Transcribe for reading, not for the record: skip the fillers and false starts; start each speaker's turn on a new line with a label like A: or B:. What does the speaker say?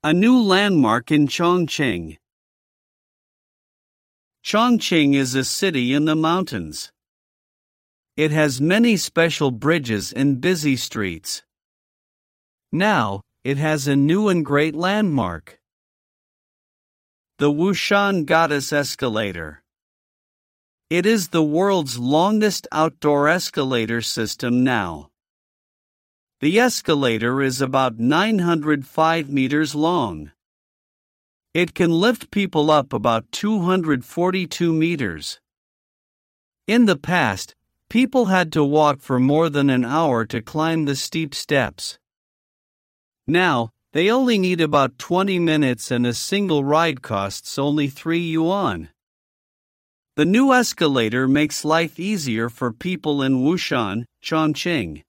A: A new landmark in Chongqing. Chongqing is a city in the mountains. It has many special bridges and busy streets. Now, it has a new and great landmark: the Wushan Goddess Escalator. It is the world's longest outdoor escalator system now. The escalator is about 905 meters long. It can lift people up about 242 meters. In the past, people had to walk for more than an hour to climb the steep steps. Now, they only need about 20 minutes and a single ride costs only 3 yuan. The new escalator makes life easier for people in Wushan, Chongqing.